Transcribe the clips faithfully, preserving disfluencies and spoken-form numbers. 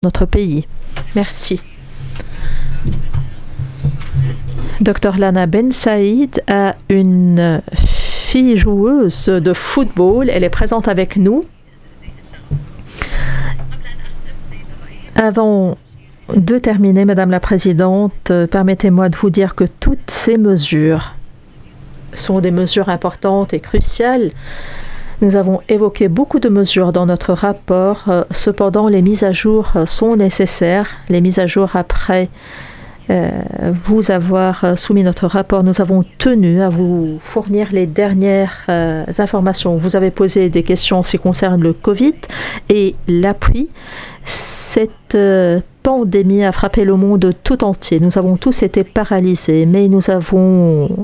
notre pays. Merci. Docteur Lana Ben Saïd a une fille joueuse de football. Elle est présente avec nous. Avant de terminer, Madame la Présidente, permettez-moi de vous dire que toutes ces mesures sont des mesures importantes et cruciales. Nous avons évoqué beaucoup de mesures dans notre rapport. Cependant, les mises à jour sont nécessaires. Les mises à jour après euh, vous avoir soumis notre rapport, nous avons tenu à vous fournir les dernières euh, informations. Vous avez posé des questions en ce qui concerne le Covid et l'appui. Cette euh, pandémie a frappé le monde tout entier. Nous avons tous été paralysés, mais nous avons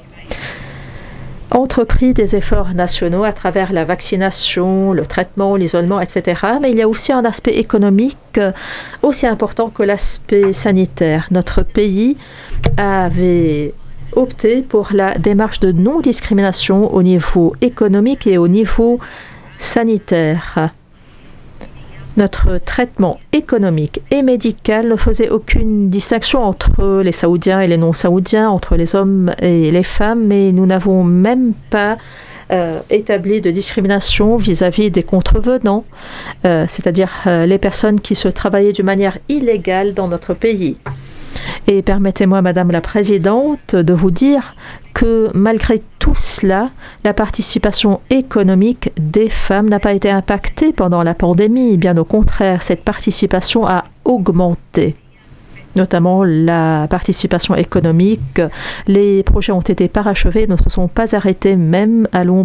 entrepris des efforts nationaux à travers la vaccination, le traitement, l'isolement, et cetera. Mais il y a aussi un aspect économique aussi important que l'aspect sanitaire. Notre pays avait opté pour la démarche de non-discrimination au niveau économique et au niveau sanitaire. Notre traitement économique et médical ne faisait aucune distinction entre les Saoudiens et les non-Saoudiens, entre les hommes et les femmes, mais nous n'avons même pas euh, établi de discrimination vis-à-vis des contrevenants, euh, c'est-à-dire euh, les personnes qui se travaillaient d'une manière illégale dans notre pays. Et permettez-moi, Madame la Présidente, de vous dire que malgré tout cela, la participation économique des femmes n'a pas été impactée pendant la pandémie. Bien au contraire, cette participation a augmenté, notamment la participation économique. Les projets ont été parachevés, ne se sont pas arrêtés même à l'ombre